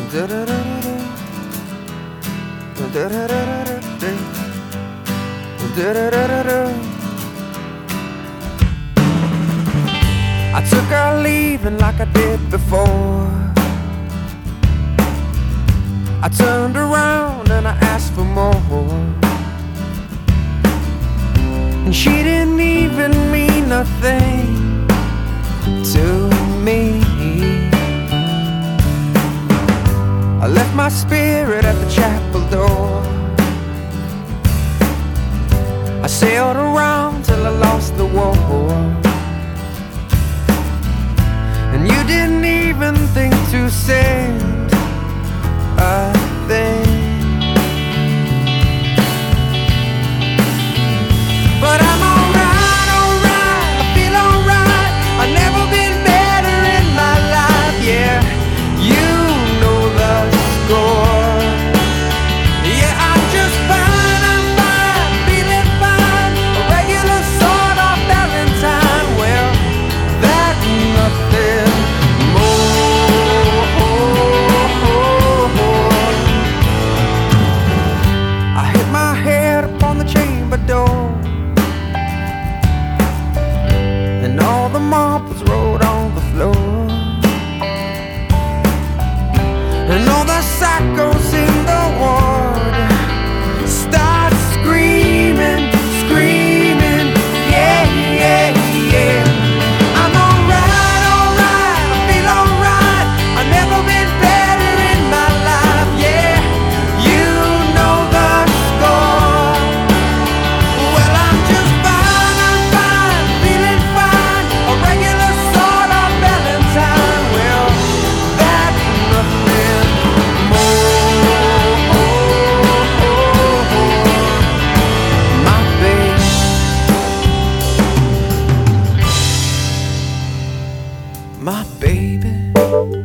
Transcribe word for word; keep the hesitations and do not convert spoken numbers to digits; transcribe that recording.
I took her leaving like I did before. I turned around and I asked for more, and she didn't even mean nothing to me. I left my spirit at the chapel door. I sailed around till I lost the war, and you didn't even think to send a thing. But I'm alright, alright, I feel alright. I've never been better in my life, yeah. You know the score. Yeah, I'm just fine, I'm fine, feeling fine. A regular sort of Valentine. Well, that's nothing more. I hit my head upon the chamber door, and all the marbles rolled on the floor, and all the psychos in the ward start screaming, screaming, yeah, yeah, yeah. I'm alright, alright, I feel alright. I've never been better in my life, yeah. You know the score. Well, I'm just fine, I'm fine, feeling fine. A regular sort of Valentine. Well, that's nothing more. My baby, my baby.